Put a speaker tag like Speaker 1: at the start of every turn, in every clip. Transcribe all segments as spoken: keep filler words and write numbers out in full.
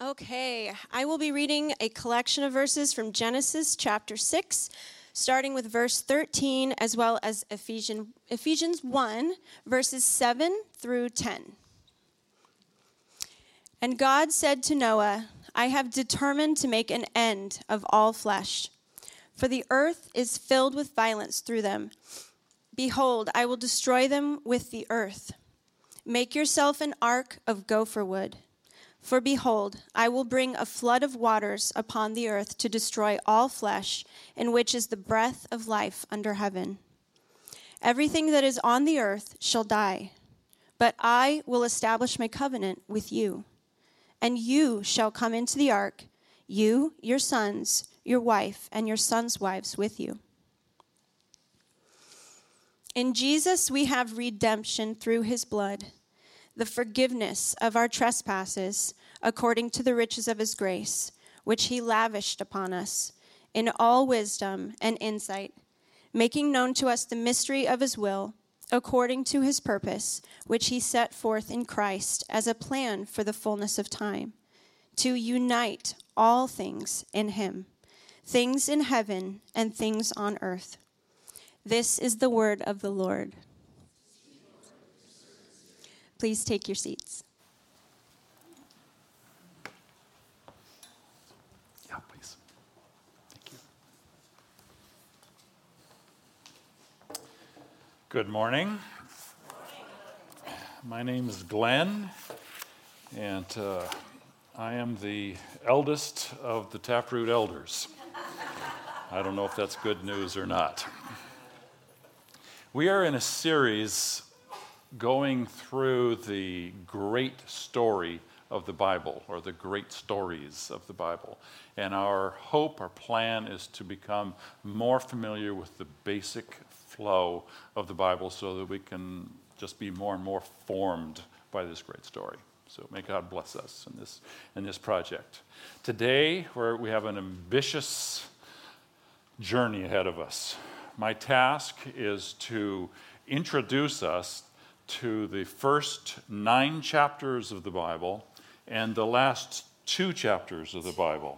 Speaker 1: Okay, I will be reading a collection of verses from Genesis chapter six, starting with verse thirteen, as well as Ephesians, Ephesians one, verses seven through ten. And God said to Noah, I have determined to make an end of all flesh, for the earth is filled with violence through them. Behold, I will destroy them with the earth. Make yourself an ark of gopher wood. For behold, I will bring a flood of waters upon the earth to destroy all flesh, in which is the breath of life under heaven. Everything that is on the earth shall die, but I will establish my covenant with you. And you shall come into the ark, you, your sons, your wife, and your sons' wives with you. In Jesus we have redemption through his blood, the forgiveness of our trespasses, according to the riches of his grace, which he lavished upon us, in all wisdom and insight, making known to us the mystery of his will, according to his purpose, which he set forth in Christ as a plan for the fullness of time, to unite all things in him, things in heaven and things on earth. This is the word of the Lord. Please take your seats.
Speaker 2: Yeah, please. Thank you. Good morning. My name is Glenn, and uh, I am the eldest of the Taproot elders. I don't know if that's good news or not. We are in a series going through the great story of the Bible, or the great stories of the Bible. And our hope, our plan is to become more familiar with the basic flow of the Bible so that we can just be more and more formed by this great story. So may God bless us in this, in this project. Today, we're, we have an ambitious journey ahead of us. My task is to introduce us to the first nine chapters of the Bible and the last two chapters of the Bible.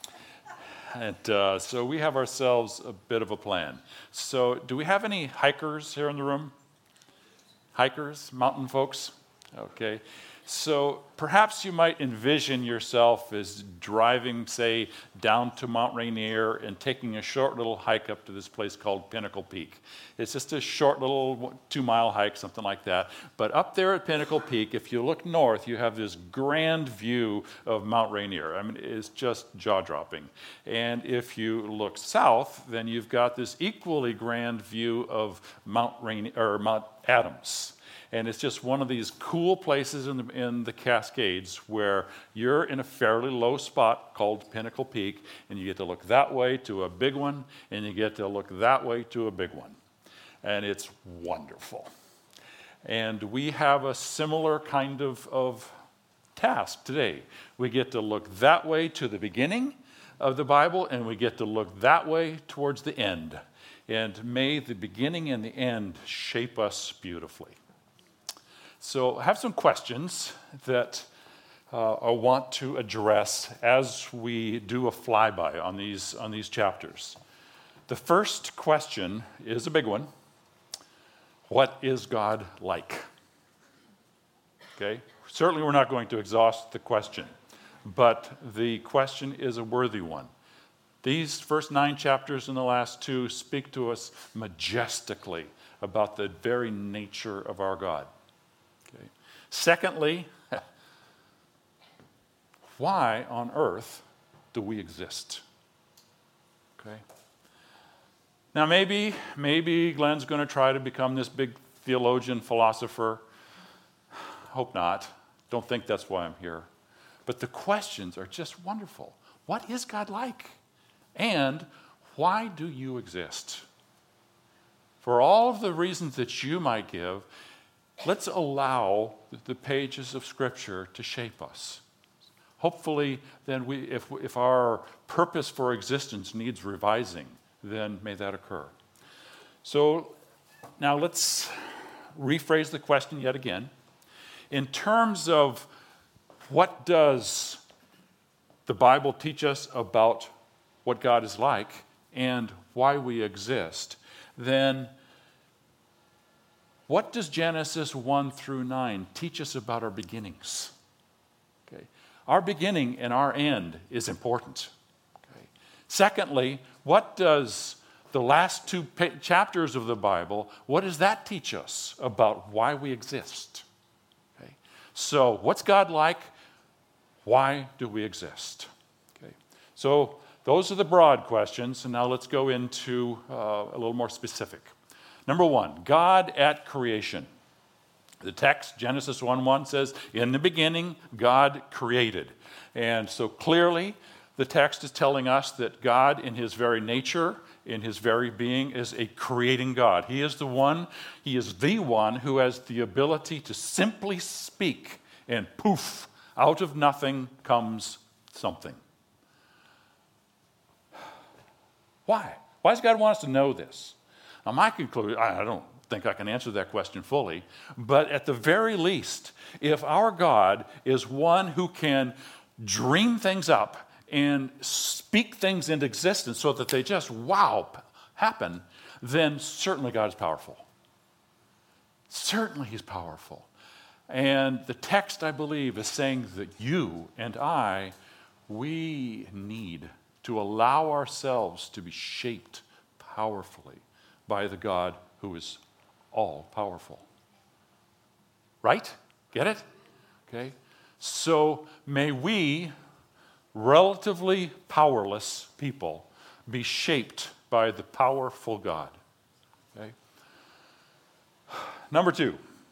Speaker 2: And uh, so we have ourselves a bit of a plan. So do we have any hikers here in the room? Hikers, mountain folks? Okay. So perhaps you might envision yourself as driving, say, down to Mount Rainier and taking a short little hike up to this place called Pinnacle Peak. It's just a short little two-mile hike, something like that. But up there at Pinnacle Peak, if you look north, you have this grand view of Mount Rainier. I mean, it's just jaw-dropping. And if you look south, then you've got this equally grand view of Mount Rainier, or Mount Adams. And it's just one of these cool places in the, in the Cascades where you're in a fairly low spot called Pinnacle Peak, and you get to look that way to a big one, and you get to look that way to a big one. And it's wonderful. And we have a similar kind of, of task today. We get to look that way to the beginning of the Bible, and we get to look that way towards the end. And may the beginning and the end shape us beautifully. So I have some questions that uh, I want to address as we do a flyby on these, on these chapters. The first question is a big one. What is God like? Okay, certainly we're not going to exhaust the question, but the question is a worthy one. These first nine chapters and the last two speak to us majestically about the very nature of our God. Okay. Secondly, why on earth do we exist? Okay. Now maybe, maybe Glenn's going to try to become this big theologian, philosopher. Hope not. Don't think that's why I'm here. But the questions are just wonderful. What is God like? And why do you exist? For all of the reasons that you might give, let's allow the pages of Scripture to shape us. Hopefully, then, we, if, if our purpose for existence needs revising, then may that occur. So now let's rephrase the question yet again. In terms of what does the Bible teach us about what God is like and why we exist, then what does Genesis one through nine teach us about our beginnings? Okay. Our beginning and our end is important. Okay. Secondly, what does the last two pa- chapters of the Bible, what does that teach us about why we exist? Okay. So, what's God like? Why do we exist? Okay. So, those are the broad questions, and now let's go into uh, a little more specific. Number one, God at creation. The text, Genesis one one, says, in the beginning, God created. And so clearly, the text is telling us that God, in his very nature, in his very being, is a creating God. He is the one, he is the one who has the ability to simply speak, and poof, out of nothing comes something. Why? Why does God want us to know this? Now, my conclusion, I don't think I can answer that question fully, but at the very least, if our God is one who can dream things up and speak things into existence so that they just, wow, happen, then certainly God is powerful. Certainly he's powerful. And the text, I believe, is saying that you and I, we need to allow ourselves to be shaped powerfully by the God who is all-powerful. Right? Get it? Okay. So may we, relatively powerless people, be shaped by the powerful God. Okay. Number two,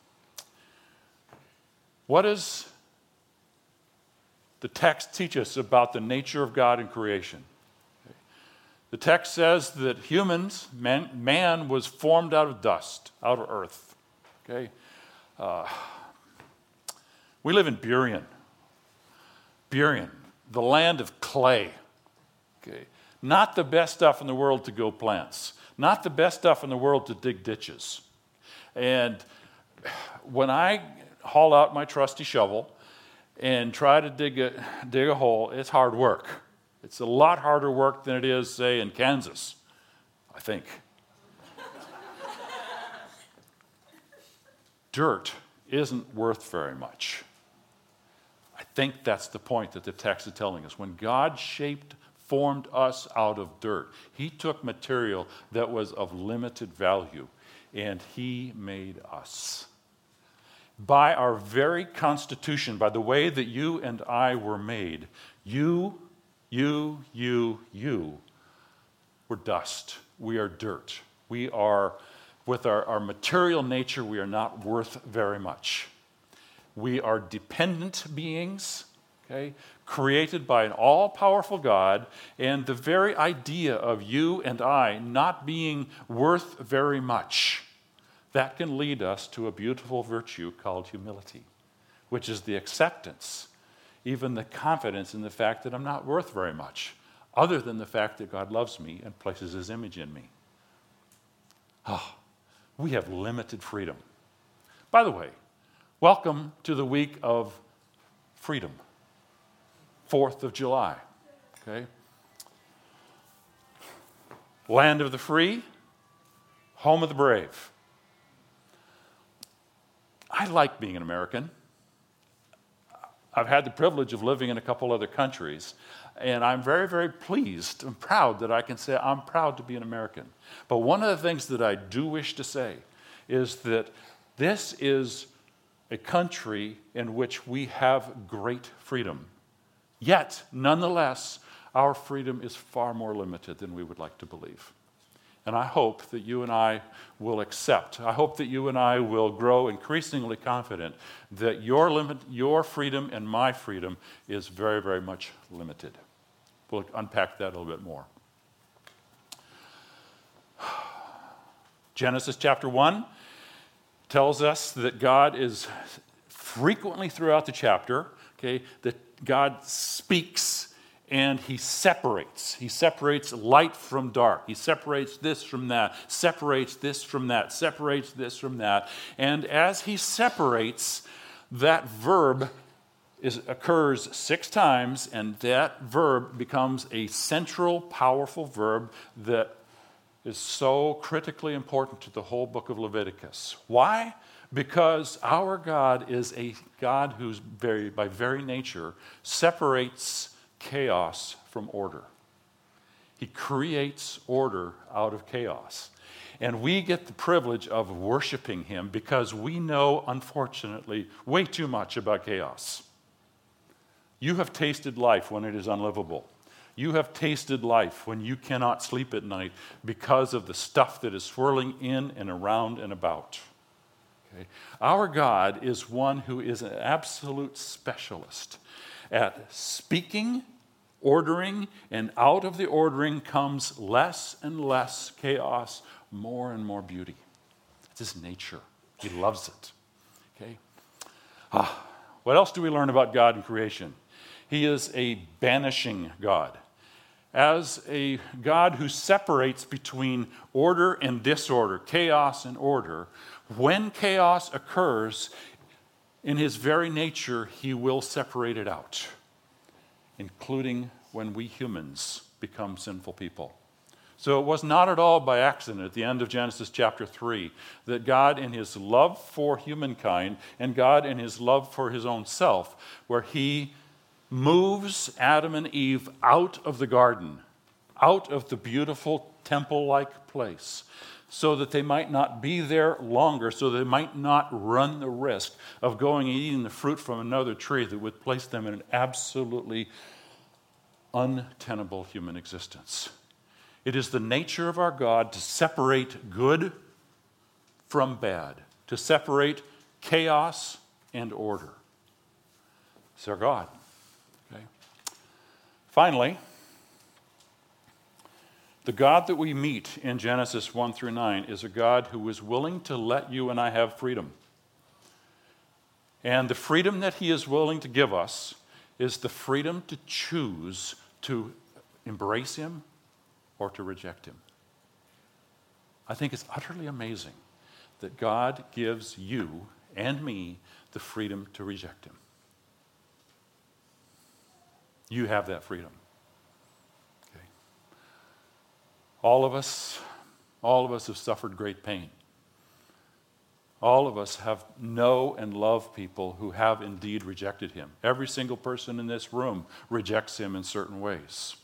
Speaker 2: what does the text teach us about the nature of God in creation? The text says that humans, man, man was formed out of dust, out of earth. Okay, uh, we live in Burien, Burien, the land of clay. Okay, not the best stuff in the world to grow plants, not the best stuff in the world to dig ditches. And when I haul out my trusty shovel and try to dig a dig a hole, it's hard work. It's a lot harder work than it is, say, in Kansas, I think. Dirt isn't worth very much. I think that's the point that the text is telling us. When God shaped, formed us out of dirt, he took material that was of limited value, and he made us. By our very constitution, by the way that you and I were made, you You, you, you, we're dust. We are dirt. We are, with our, our material nature, we are not worth very much. We are dependent beings, okay, created by an all-powerful God, and the very idea of you and I not being worth very much, that can lead us to a beautiful virtue called humility, which is the acceptance, even the confidence in the fact that I'm not worth very much, other than the fact that God loves me and places his image in me. Oh, we have limited freedom. By the way, welcome to the week of freedom, fourth of July, okay? Land of the free, home of the brave. I like being an American. I've had the privilege of living in a couple other countries, and I'm very, very pleased and proud that I can say I'm proud to be an American. But one of the things that I do wish to say is that this is a country in which we have great freedom. Yet, nonetheless, our freedom is far more limited than we would like to believe. And I hope that you and I will accept, I hope that you and I will grow increasingly confident that your limit, your freedom and my freedom is very, very much limited. We'll unpack that a little bit more. Genesis chapter one tells us that God is frequently throughout the chapter, okay, that God speaks and he separates. He separates light from dark. He separates this from that, separates this from that, separates this from that. And as he separates, that verb is, occurs six times, and that verb becomes a central, powerful verb that is so critically important to the whole book of Leviticus. Why? Because our God is a God who's very, by very nature, separates chaos from order. He creates order out of chaos. And we get the privilege of worshiping him because we know, unfortunately, way too much about chaos. You have tasted life when it is unlivable. You have tasted life when you cannot sleep at night because of the stuff that is swirling in and around and about. Okay? Our God is one who is an absolute specialist at speaking, ordering, and out of the ordering comes less and less chaos, more and more beauty. It's his nature. He loves it. Okay? Ah, what else do we learn about God and creation? He is a banishing God. As a God who separates between order and disorder, chaos and order, when chaos occurs, in his very nature, he will separate it out, including when we humans become sinful people. So it was not at all by accident at the end of Genesis chapter three that God in his love for humankind and God in his love for his own self, where he moves Adam and Eve out of the garden, out of the beautiful temple-like place, so that they might not be there longer, so they might not run the risk of going and eating the fruit from another tree that would place them in an absolutely untenable human existence. It is the nature of our God to separate good from bad, to separate chaos and order. It's our God. Okay. Finally, the God that we meet in Genesis one through nine is a God who is willing to let you and I have freedom. And the freedom that he is willing to give us is the freedom to choose to embrace him or to reject him. I think it's utterly amazing that God gives you and me the freedom to reject him. You have that freedom. Okay. All of us, all of us have suffered great pain. All of us have know and love people who have indeed rejected him. Every single person in this room rejects him in certain ways.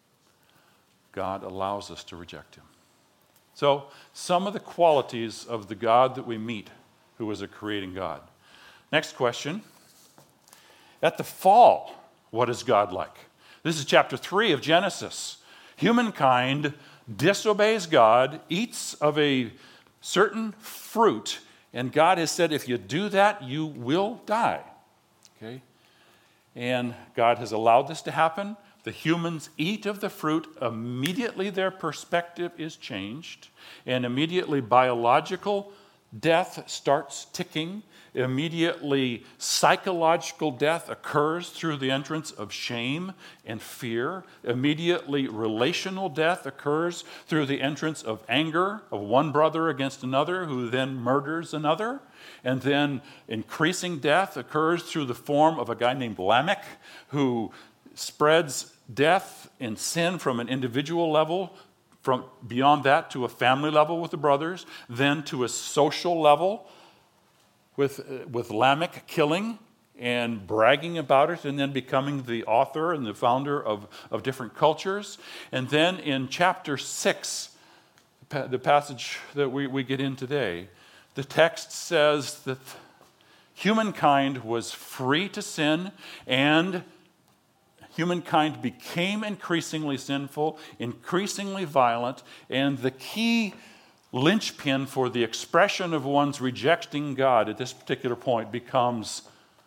Speaker 2: God allows us to reject him. So, some of the qualities of the God that we meet, who is a creating God. Next question. At the fall, what is God like? This is chapter three of Genesis. Humankind disobeys God, eats of a certain fruit, and God has said, if you do that, you will die. Okay? And God has allowed this to happen. The humans eat of the fruit. Immediately their perspective is changed. And immediately biological death starts ticking. Immediately psychological death occurs through the entrance of shame and fear. Immediately relational death occurs through the entrance of anger of one brother against another who then murders another. And then increasing death occurs through the form of a guy named Lamech who spreads death and sin from an individual level, from beyond that to a family level with the brothers, then to a social level with, uh, with Lamech killing and bragging about it, and then becoming the author and the founder of, of different cultures. And then in chapter six, the passage that we, we get in today, the text says that humankind was free to sin, and humankind became increasingly sinful, increasingly violent, and the key linchpin for the expression of one's rejecting God at this particular point becomes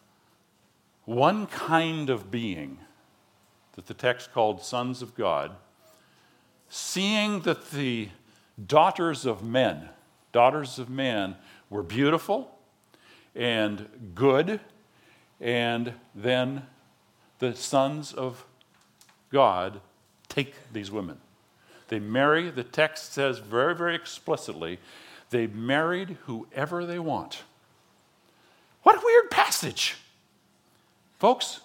Speaker 2: one kind of being that the text called sons of God, seeing that the daughters of men, daughters of men were beautiful and good, and then the sons of God take these women. They marry, the text says very, very explicitly, they married whoever they want. What a weird passage. Folks,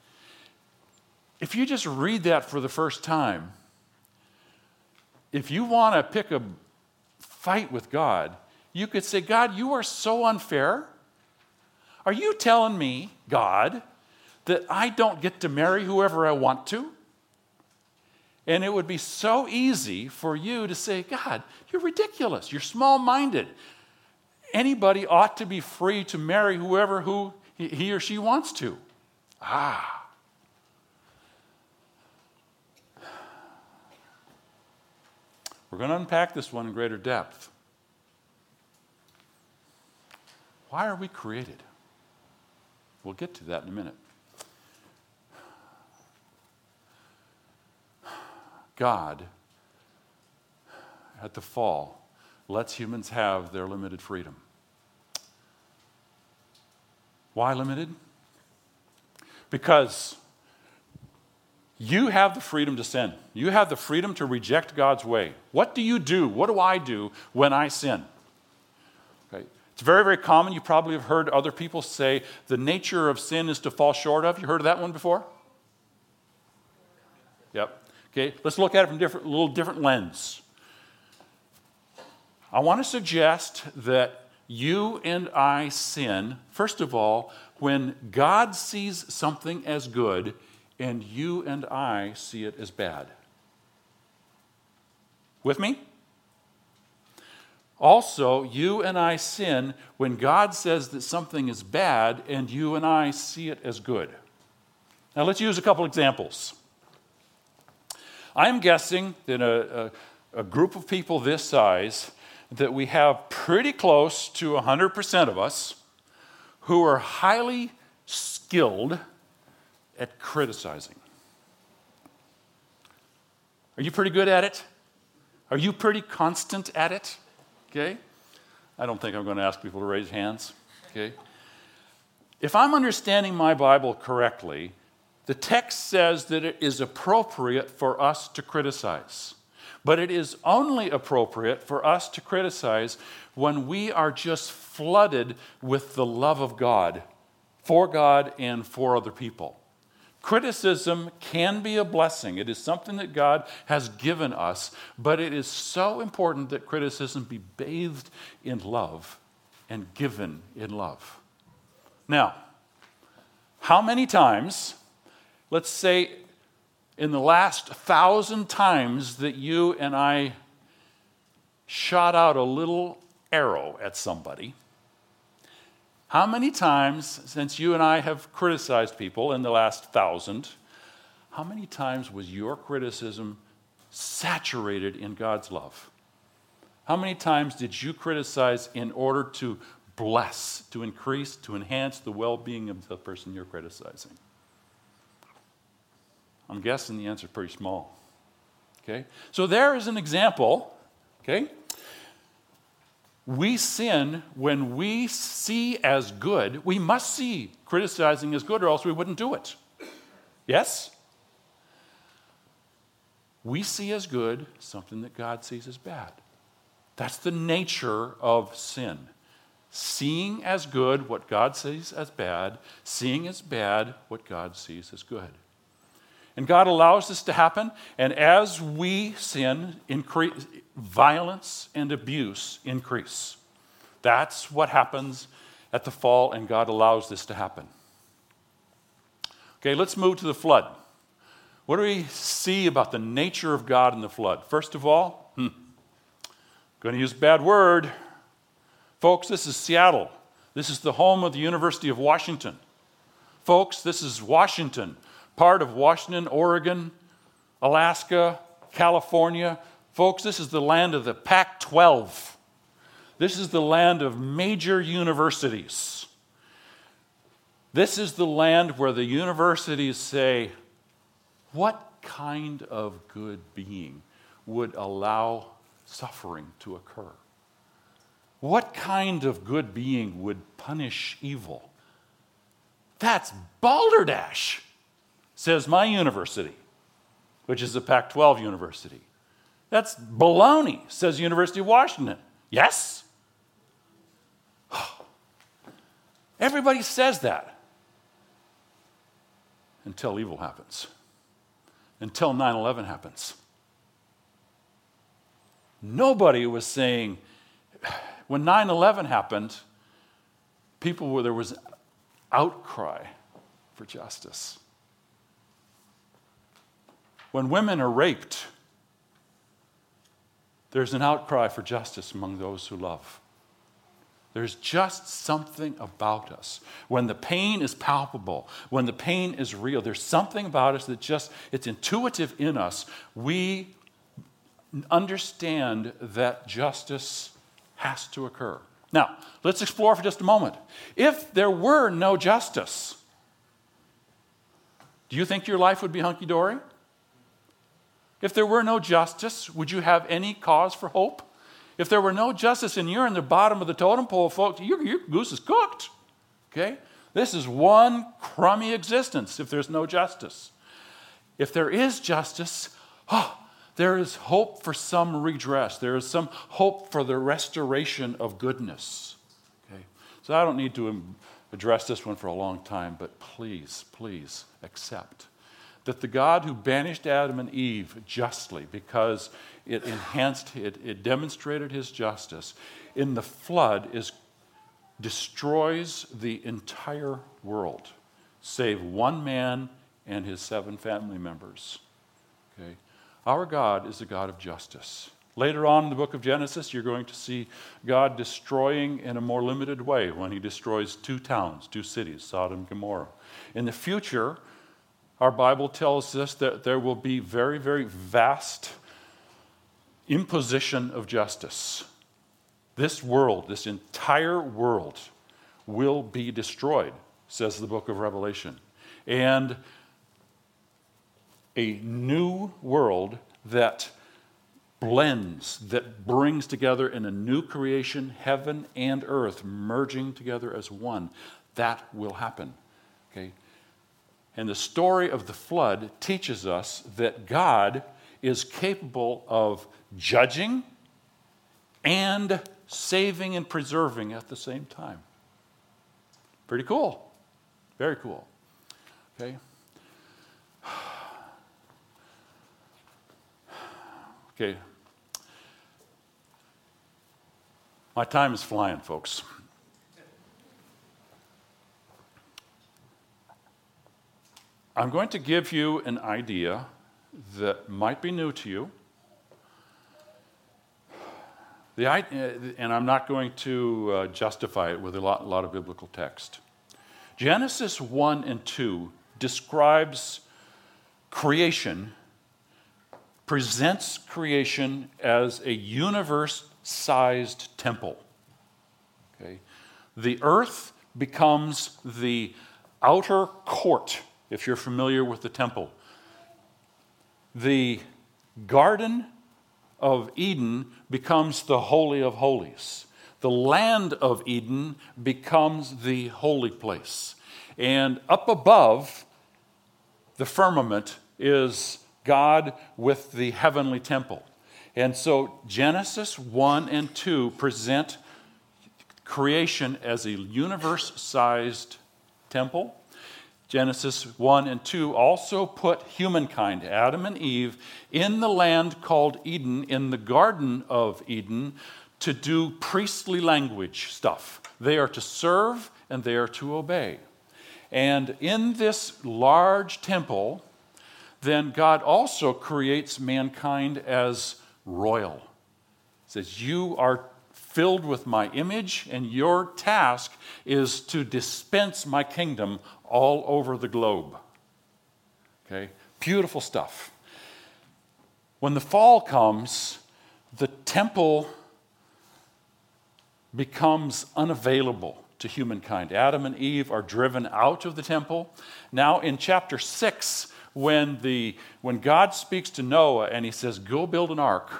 Speaker 2: if you just read that for the first time, if you want to pick a fight with God, you could say, God, you are so unfair. Are you telling me, God, that I don't get to marry whoever I want to? And it would be so easy for you to say, God, you're ridiculous. You're small-minded. Anybody ought to be free to marry whoever who he or she wants to. Ah. We're going to unpack this one in greater depth. Why are we created? We'll get to that in a minute. God, at the fall, lets humans have their limited freedom. Why limited? Because you have the freedom to sin. You have the freedom to reject God's way. What do you do? What do I do when I sin? Okay. It's very, very common. You probably have heard other people say the nature of sin is to fall short of. You heard of that one before? Yep. Okay, let's look at it from a different, little different lens. I want to suggest that you and I sin, first of all, when God sees something as good and you and I see it as bad. With me? Also, you and I sin when God says that something is bad and you and I see it as good. Now let's use a couple examples. I'm guessing that a, a, a group of people this size, that we have pretty close to one hundred percent of us who are highly skilled at criticizing. Are you pretty good at it? Are you pretty constant at it? Okay? I don't think I'm going to ask people to raise hands. Okay? If I'm understanding my Bible correctly, the text says that it is appropriate for us to criticize. But it is only appropriate for us to criticize when we are just flooded with the love of God, for God and for other people. Criticism can be a blessing. It is something that God has given us, but it is so important that criticism be bathed in love and given in love. Now, how many times, let's say in the last thousand times that you and I shot out a little arrow at somebody, how many times, since you and I have criticized people in the last thousand, how many times was your criticism saturated in God's love? How many times did you criticize in order to bless, to increase, to enhance the well-being of the person you're criticizing? I'm guessing the answer is pretty small. Okay? So there is an example, okay? We sin when we see as good. We must see criticizing as good or else we wouldn't do it. Yes? We see as good something that God sees as bad. That's the nature of sin. Seeing as good what God sees as bad, seeing as bad what God sees as good. And God allows this to happen, and as we sin, increase, violence and abuse increase. That's what happens at the fall, and God allows this to happen. Okay, let's move to the flood. What do we see about the nature of God in the flood? First of all, hmm, going to use a bad word. Folks, this is Seattle. This is the home of the University of Washington. Folks, this is Washington. Part of Washington, Oregon, Alaska, California. Folks, this is the land of the Pac twelve. This is the land of major universities. This is the land where the universities say, what kind of good being would allow suffering to occur? What kind of good being would punish evil? That's balderdash, says my university, which is a Pac twelve university. That's baloney, says University of Washington. Yes? Everybody says that. until evil happens, until nine eleven happens. Nobody was saying, when nine eleven happened, people were, there was outcry for justice. When women are raped, there's an outcry for justice among those who love. There's just something about us. When the pain is palpable, when the pain is real, there's something about us that just, it's intuitive in us. We understand that justice has to occur. Now, let's explore for just a moment. If there were no justice, do you think your life would be hunky-dory? If there were no justice, would you have any cause for hope? If there were no justice and you're in the bottom of the totem pole, folks, your, your goose is cooked. Okay? This is one crummy existence if there's no justice. If there is justice, oh, there is hope for some redress. There is some hope for the restoration of goodness. Okay? So I don't need to address this one for a long time, but please, please accept that the God who banished Adam and Eve justly because it enhanced, it, it demonstrated his justice, in the flood is destroys the entire world, save one man and his seven family members. Okay? Our God is a God of justice. Later on in the book of Genesis, you're going to see God destroying in a more limited way when he destroys two towns, two cities, Sodom and Gomorrah. In the future, our Bible tells us that there will be very, very vast imposition of justice. This world, this entire world, will be destroyed, says the book of Revelation. And a new world that blends, that brings together in a new creation, heaven and earth merging together as one. That will happen. Okay? And the story of the flood teaches us that God is capable of judging and saving and preserving at the same time. Pretty cool. Very cool. Okay? Okay. My time is flying, folks. I'm going to give you an idea that might be new to you. The, and I'm not going to uh, justify it with a lot, a lot of biblical text. Genesis one and two describes creation, presents creation as a universe-sized temple. Okay? The earth becomes the outer court, if you're familiar with the temple. The Garden of Eden becomes the Holy of Holies. The land of Eden becomes the holy place. And up above the firmament is God with the heavenly temple. And so Genesis one and two present creation as a universe-sized temple. Genesis one and two also put humankind, Adam and Eve, in the land called Eden, in the Garden of Eden, to do priestly language stuff. They are to serve and they are to obey. And in this large temple, then God also creates mankind as royal. He says, you are filled with my image, and your task is to dispense my kingdom all over the globe. Okay? Beautiful stuff. When the fall comes, the temple becomes unavailable to humankind. Adam and Eve are driven out of the temple. Now in chapter six, when, the, when God speaks to Noah and he says, go build an ark,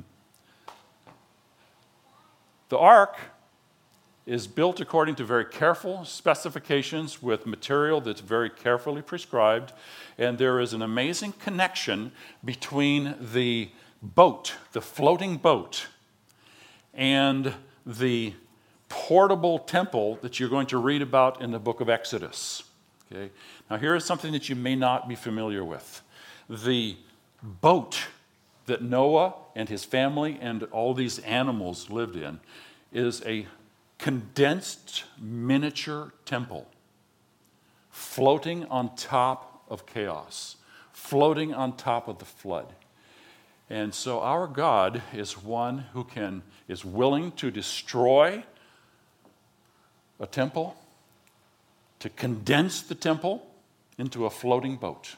Speaker 2: the ark is built according to very careful specifications with material that's very carefully prescribed, and there is an amazing connection between the boat, the floating boat, and the portable temple that you're going to read about in the book of Exodus. Okay? Now, here is something that you may not be familiar with. The boat that Noah and his family and all these animals lived in is a condensed miniature temple floating on top of chaos, floating on top of the flood. And so our God is one who can is willing to destroy a temple, to condense the temple into a floating boat.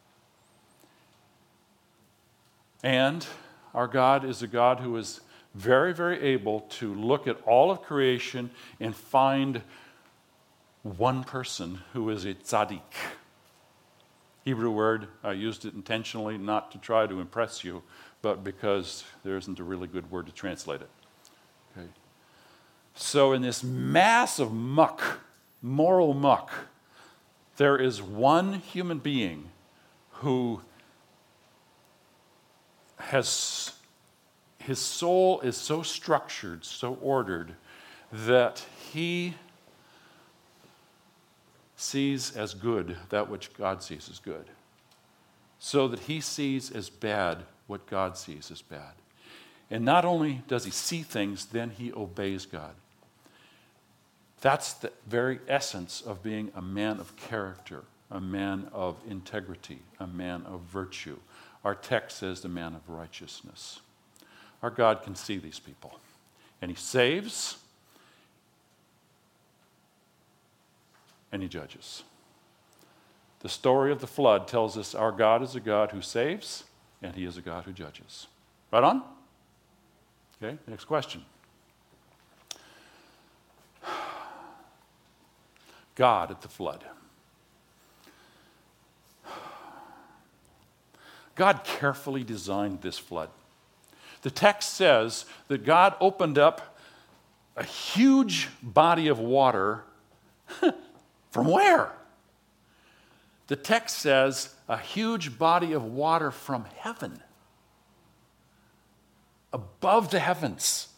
Speaker 2: And our God is a God who is very, very able to look at all of creation and find one person who is a tzaddik. Hebrew word, I used it intentionally not to try to impress you, but because there isn't a really good word to translate it. Okay. So in this mass of muck, moral muck, there is one human being who has, his soul is so structured, so ordered, that he sees as good that which God sees as good, so that he sees as bad what God sees as bad. And not only does he see things, then he obeys God. That's the very essence of being a man of character, a man of integrity, a man of virtue. Our text says the man of righteousness. Our God can see these people, and he saves, and he judges. The story of the flood tells us our God is a God who saves, and he is a God who judges. Right on? Okay, next question. God at the flood. God carefully designed this flood. The text says that God opened up a huge body of water. From where? The text says a huge body of water from heaven, above the heavens.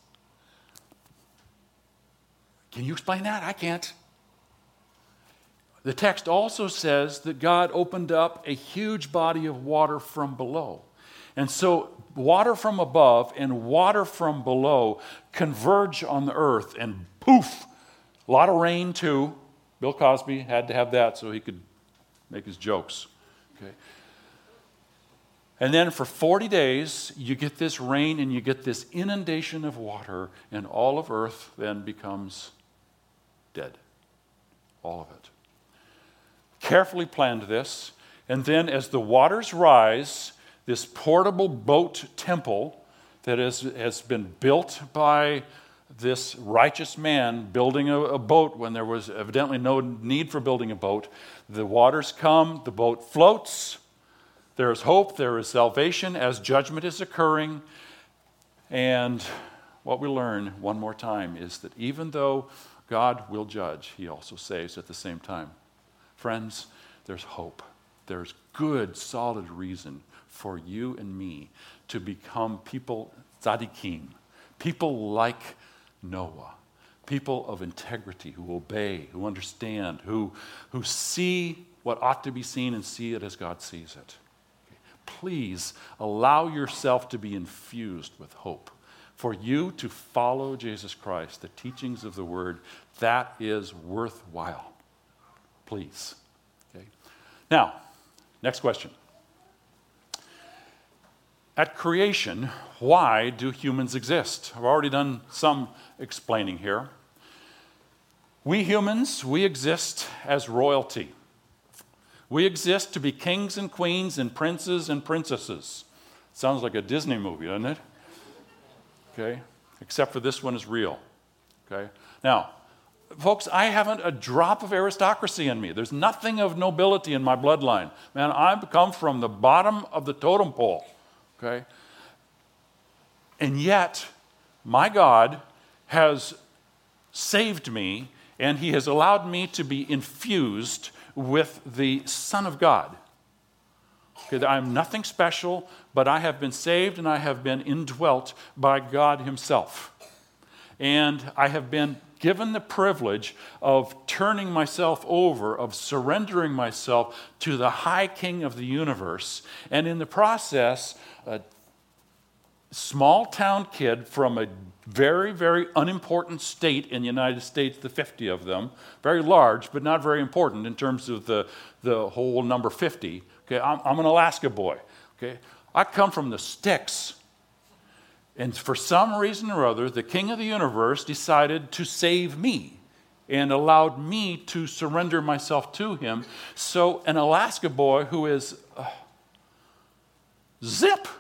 Speaker 2: Can you explain that? I can't. The text also says that God opened up a huge body of water from below. And so water from above and water from below converge on the earth, and poof, a lot of rain too. Bill Cosby had to have that so he could make his jokes. Okay. And then for forty days, you get this rain and you get this inundation of water, and all of earth then becomes dead. All of it. Carefully planned this, and then as the waters rise, this portable boat temple that is, has been built by this righteous man building a, a boat when there was evidently no need for building a boat. The waters come, the boat floats, there is hope, there is salvation as judgment is occurring. And what we learn one more time is that even though God will judge, he also saves at the same time. Friends, there's hope. There's good, solid reason for you and me to become people, tzaddikim, people like Noah, people of integrity who obey, who understand, who, who see what ought to be seen and see it as God sees it. Please allow yourself to be infused with hope. For you to follow Jesus Christ, the teachings of the Word, that is worthwhile. Please. Okay. Now, next question. At creation, why do humans exist? I've already done some explaining here. We humans, we exist as royalty. We exist to be kings and queens and princes and princesses. Sounds like a Disney movie, doesn't it? Okay. Except for this one is real. Okay. Now, folks, I haven't a drop of aristocracy in me. There's nothing of nobility in my bloodline. Man, I've come from the bottom of the totem pole. Okay? And yet, my God has saved me, and he has allowed me to be infused with the Son of God. Okay, I'm nothing special, but I have been saved and I have been indwelt by God himself. And I have been given the privilege of turning myself over, of surrendering myself to the high king of the universe. And in the process, a small town kid from a very, very unimportant state in the United States, the fifty of them, very large, but not very important in terms of the, the whole number fifty. Okay, I'm, I'm an Alaska boy. Okay, I come from the sticks. And for some reason or other, the king of the universe decided to save me and allowed me to surrender myself to him. So an Alaska boy who is uh, zip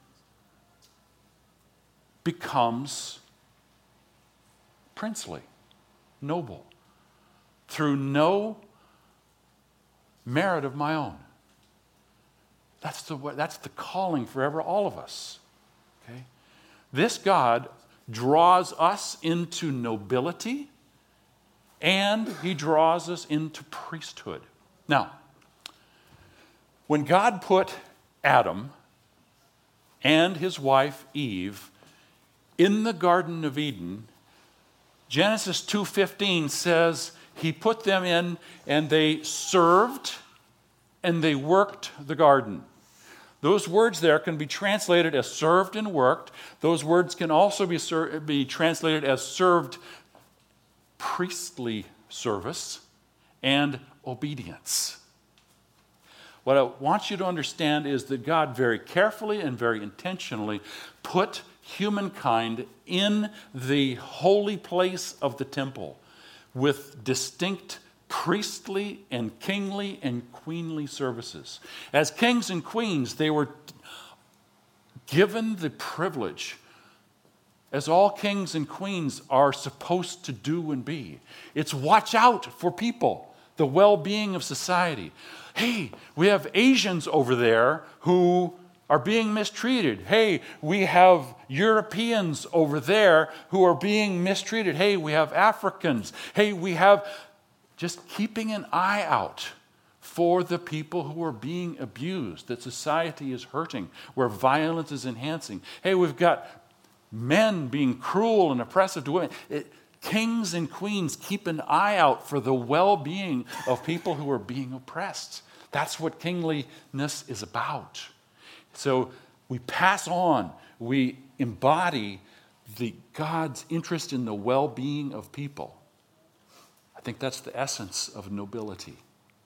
Speaker 2: becomes princely, noble, through no merit of my own. That's the, that's the calling for ever all of us. Okay? This God draws us into nobility, and he draws us into priesthood. Now, when God put Adam and his wife Eve in the Garden of Eden, Genesis two fifteen says he put them in and they served and they worked the garden. Those words there can be translated as served and worked. Those words can also be, ser- be translated as served priestly service and obedience. What I want you to understand is that God very carefully and very intentionally put humankind in the holy place of the temple with distinct priestly and kingly and queenly services. As kings and queens, they were given the privilege, as all kings and queens are supposed to do and be. It's watch out for people, the well-being of society. Hey, we have Asians over there who are being mistreated. Hey, we have Europeans over there who are being mistreated. Hey, we have Africans. Hey, we have just keeping an eye out for the people who are being abused, that society is hurting, where violence is enhancing. Hey, we've got men being cruel and oppressive to women. It, kings and queens keep an eye out for the well-being of people who are being oppressed. That's what kingliness is about. So we pass on, we embody the God's interest in the well-being of people. I think that's the essence of nobility.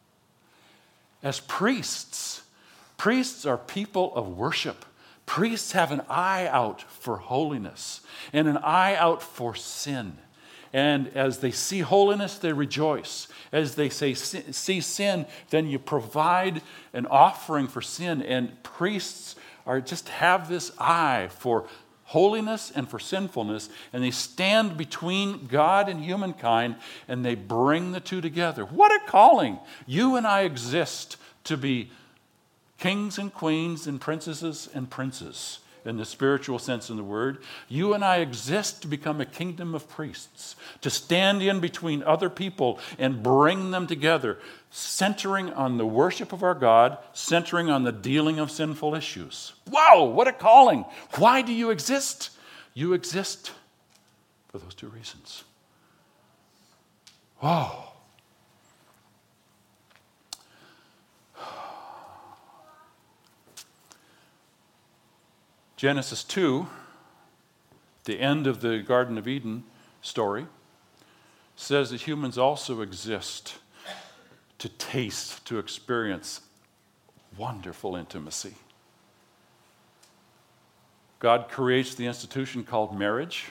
Speaker 2: As priests, priests are people of worship. Priests have an eye out for holiness and an eye out for sin. And as they see holiness, they rejoice. As they say, see sin, then you provide an offering for sin. And priests are just have this eye for holiness and for sinfulness, and they stand between God and humankind, and they bring the two together. What a calling! You and I exist to be kings and queens and princesses and princes in the spiritual sense of the word. You and I exist to become a kingdom of priests, to stand in between other people and bring them together, centering on the worship of our God, centering on the dealing of sinful issues. Wow, what a calling! Why do you exist? You exist for those two reasons. Wow. Genesis two, the end of the Garden of Eden story, says that humans also exist to taste, to experience wonderful intimacy. God creates the institution called marriage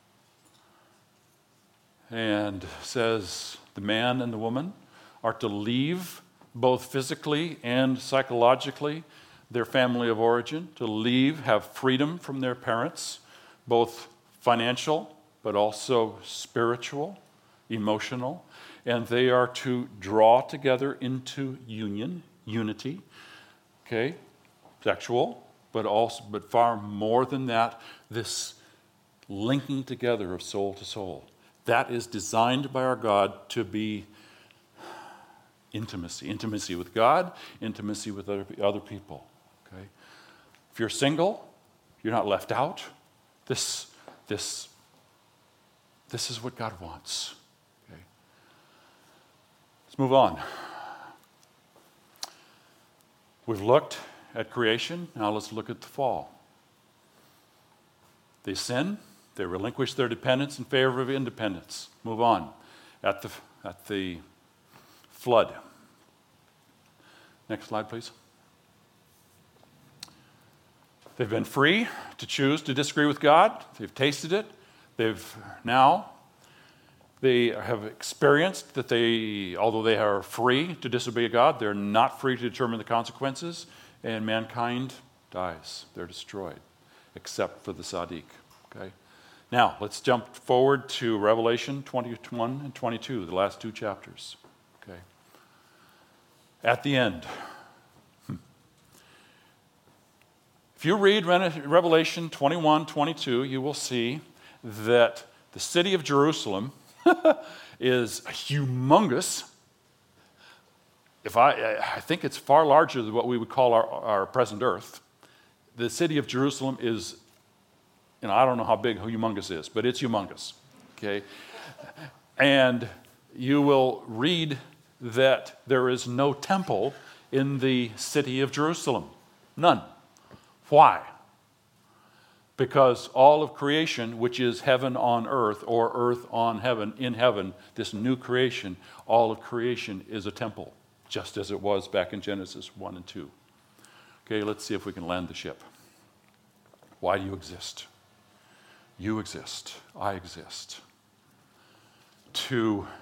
Speaker 2: and says the man and the woman are to leave both physically and psychologically their family of origin, to leave, have freedom from their parents, both financial but also spiritual, emotional, and they are to draw together into union, unity, okay, sexual, but also, but far more than that, this linking together of soul to soul. That is designed by our God to be intimacy, intimacy with God, intimacy with other, other people. Okay. If you're single, you're not left out. This, this This is what God wants. Okay. Let's move on. We've looked at creation. Now let's look at the fall. They sin. They relinquish their dependence in favor of independence. Move on. At the, at the flood. Next slide, please. They've been free to choose to disagree with God. They've tasted it. They've now, they have experienced that they, although they are free to disobey God, they're not free to determine the consequences, and mankind dies. They're destroyed, except for the Sadiq. Okay? Now, let's jump forward to Revelation twenty-one and twenty-two, the last two chapters. Okay? At the end, if you read Revelation twenty-one, twenty-two, you will see that the city of Jerusalem is humongous. If I, I think it's far larger than what we would call our, our present earth. The city of Jerusalem is, you know, I don't know how big humongous is, but it's humongous. Okay? And you will read that there is no temple in the city of Jerusalem. None. Why? Because all of creation, which is heaven on earth or earth on heaven, in heaven, this new creation, all of creation is a temple, just as it was back in Genesis one and two. Okay, let's see if we can land the ship. Why do you exist? You exist. I exist. To,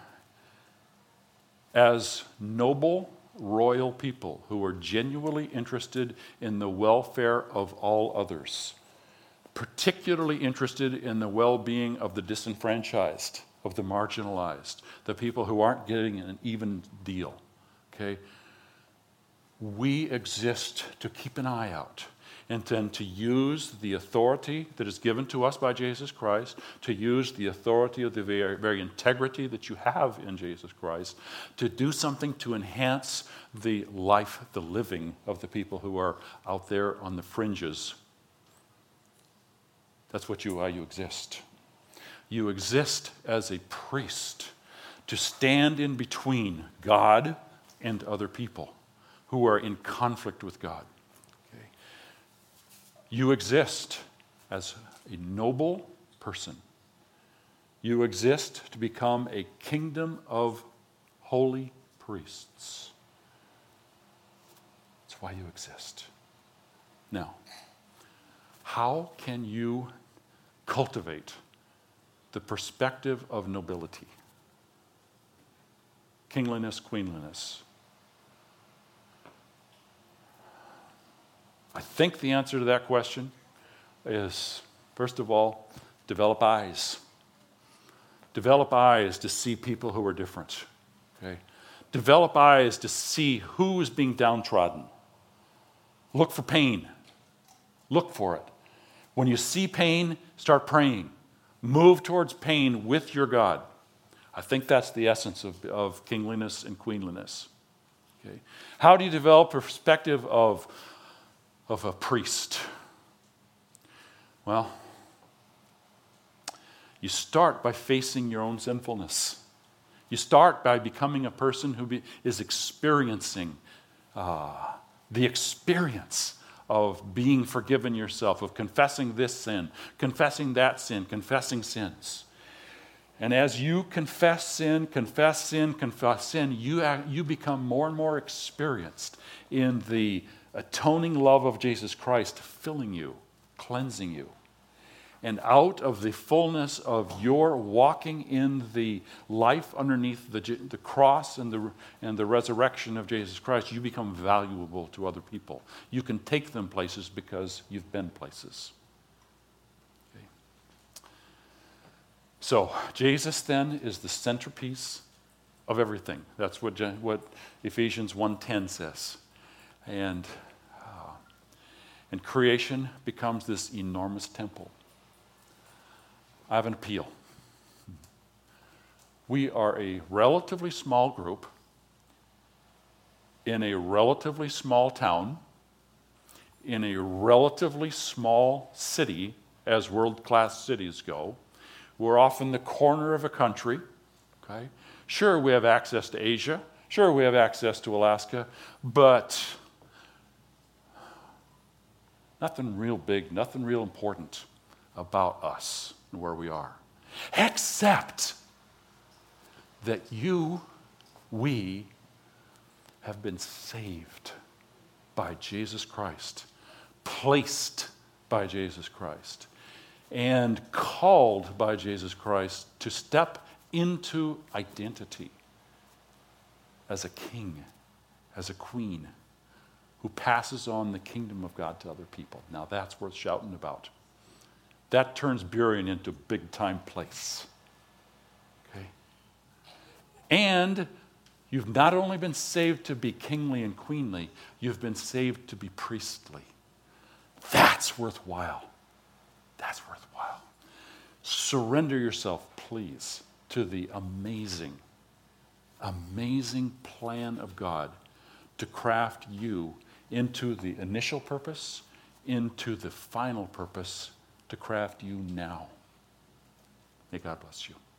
Speaker 2: as noble royal people who are genuinely interested in the welfare of all others, particularly interested in the well-being of the disenfranchised, of the marginalized, the people who aren't getting an even deal. Okay? We exist to keep an eye out and then to use the authority that is given to us by Jesus Christ, to use the authority of the very, very integrity that you have in Jesus Christ, to do something to enhance the life, the living of the people who are out there on the fringes. That's what you, why you exist. You exist as a priest to stand in between God and other people who are in conflict with God. Okay? You exist as a noble person. You exist to become a kingdom of holy priests. That's why you exist. Now, how can you cultivate the perspective of nobility? Kingliness, queenliness. I think the answer to that question is, first of all, develop eyes. Develop eyes to see people who are different. Okay? Develop eyes to see who is being downtrodden. Look for pain. Look for it. When you see pain, start praying. Move towards pain with your God. I think that's the essence of, of kingliness and queenliness. Okay? How do you develop a perspective of, of a priest? Well, you start by facing your own sinfulness. You start by becoming a person who be, is experiencing uh, the experience of being forgiven yourself, of confessing this sin, confessing that sin, confessing sins. And as you confess sin, confess sin, confess sin, you, you become more and more experienced in the atoning love of Jesus Christ filling you, cleansing you. And out of the fullness of your walking in the life underneath the, the cross and the, and the resurrection of Jesus Christ, you become valuable to other people. You can take them places because you've been places. Okay. So, Jesus then is the centerpiece of everything. That's what, what Ephesians one ten says. And, uh, and creation becomes this enormous temple. I have an appeal. We are a relatively small group in a relatively small town, in a relatively small city, as world-class cities go, We're off in the corner of a country, okay? Sure, we have access to Asia. Sure, we have access to Alaska, but nothing real big, nothing real important about us and where we are. Except that you, we, have been saved by Jesus Christ, placed by Jesus Christ, and called by Jesus Christ to step into identity as a king, as a queen, who passes on the kingdom of God to other people. Now that's worth shouting about. That turns Burien into a big-time place. Okay? And you've not only been saved to be kingly and queenly, you've been saved to be priestly. That's worthwhile. That's worthwhile. Surrender yourself, please, to the amazing, amazing plan of God to craft you into the initial purpose, into the final purpose, to craft you now. May God bless you.